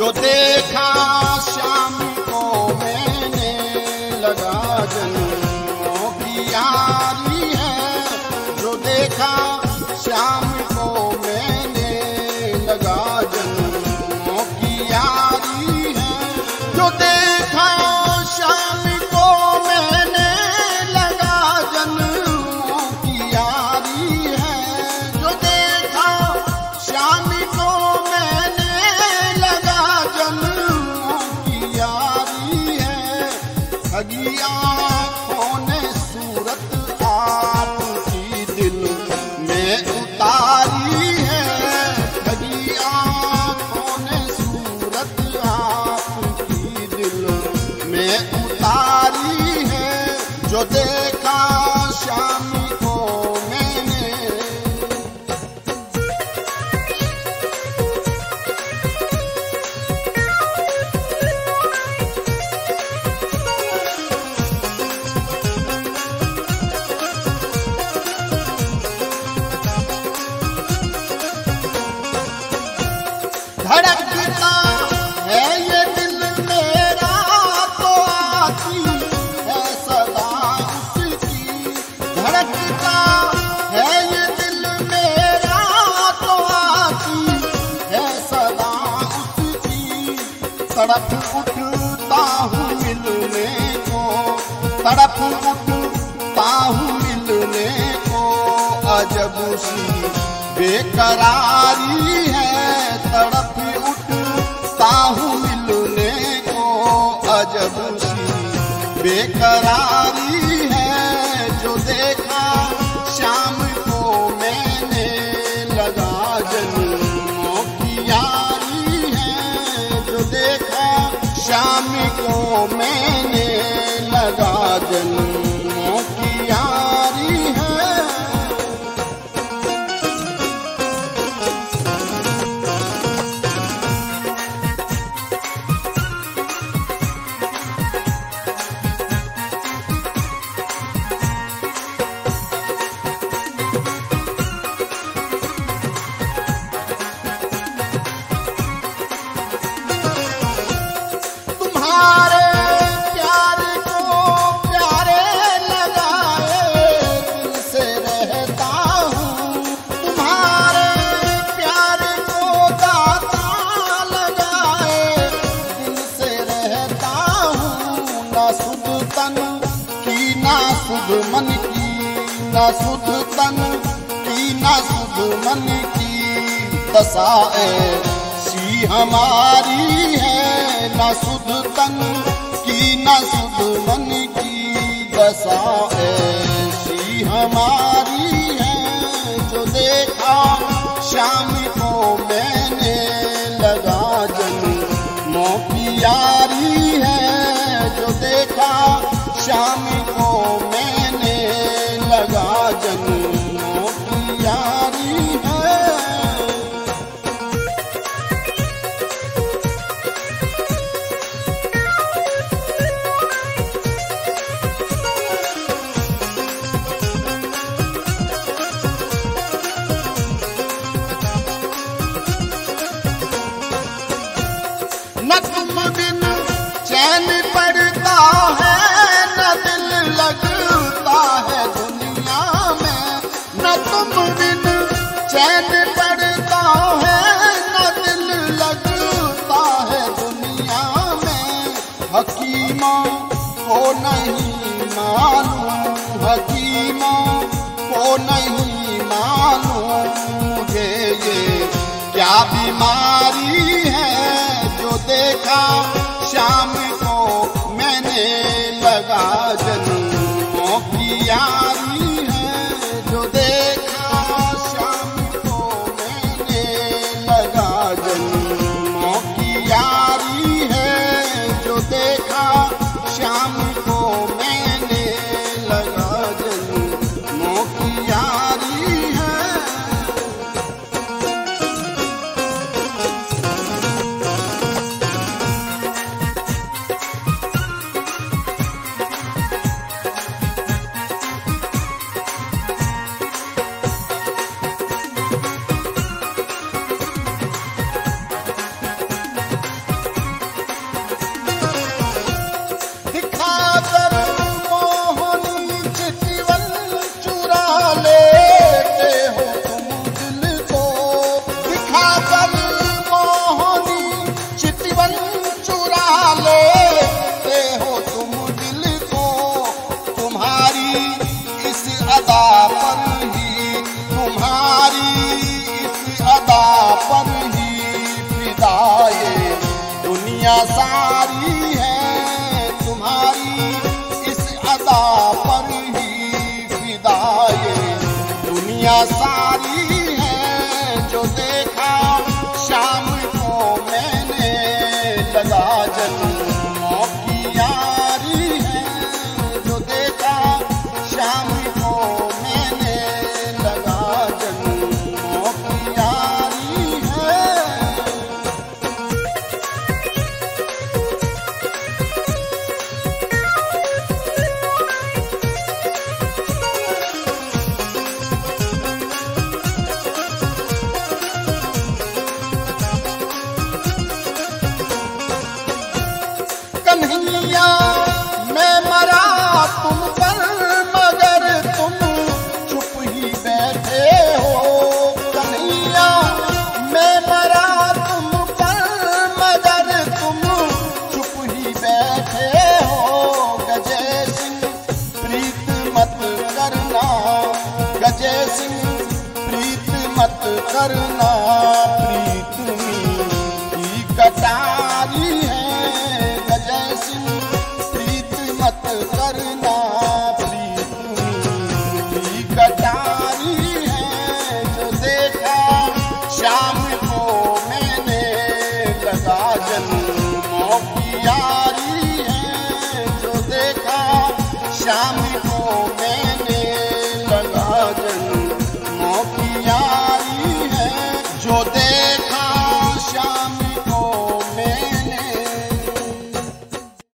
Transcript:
जो देखा शाम को मैंने लगा जन्मों की यारी है। जो देखा शाम को मैंने लगा जन्मों की यारी है। जो देखा शाम को मैंने लगा जन्मों की यारी है। जो देखा शाम को मैंने लगा जन्मों की यारी है। ठगी आँखों ने सूरत आपकी दिल में उतारी है। ठगी आँखों ने सूरत आपकी दिल में उतारी है। जो देखा शाम को मैंने। धड़कता है ये दिल मेरा तो आती है सदा उसकी। धड़कता है ये दिल मेरा तो आती है सदा उसकी। तड़प उठता हूँ मिलने को, तड़प उठता हूँ मिलने को। अजब सी बेकरारी है। तड़प उठता हूँ मिलने को। अजब सी बेकरारी है। जो देखा शाम को मैंने लगा जन्मों की यारी है। जो देखा शाम को मैंने लगा जन्मों की यारी है। तुम्हारे प्यार को प्यारे लगाए दिल से रहता हूँ। तुम्हारे प्यार को दाता लगाए दिल से रहता हूँ। ना सुध तन की ना सुध मन की, ना सुध तन की ना सुध मन की। दशाए सी हमारी है। ना सुध तन की ना सुध मन की। दशा ऐसी हमारी है। जो देखा शाम को मैंने लगा जन्मों की यारी है। जो देखा शाम को मैंने लगा जन्मों की यारी है। न तुम बिन चैन पड़ता है, न दिल लगता है दुनिया में। न तुम बिन चैन पड़ता है, न दिल लगता है दुनिया में। हकीमों को नहीं मालूम, हकीमों को नहीं मालूम मुझे ये क्या बीमारी है। जो देखा शाम को मैंने लगा जन्मों की यारी है। जो देखा शाम को मैंने लगा जन्मों की यारी है। जो देखा शाम को मैंने लगा जन्मों की यारी है। अदा पर ही, तुम्हारी इस अदा पर ही फिदा ये दुनिया सारी है, तुम्हारी इस अदा पर ही फिदा ये दुनिया सारी है। जो देखा शाम को मैंने लगा जन्मों की यारी है, जो देखा शाम को मैंने लगा जन्मों की यारी है। कन्हैया मैं मरा तुम पर मगर तुम चुप ही बैठे हो, कन्हैया मैं मरा तुम पर मगर तुम चुप ही बैठे हो। गजय सिंह प्रीत मत करना, गजय सिंह प्रीत मत करना, प्रीत की कटारी है। गजय सिंह प्रीत मत करना, प्रीत की कटारी है। जो देखा शाम को मैंने लगा जन्मों की यारी है, जो देखा शाम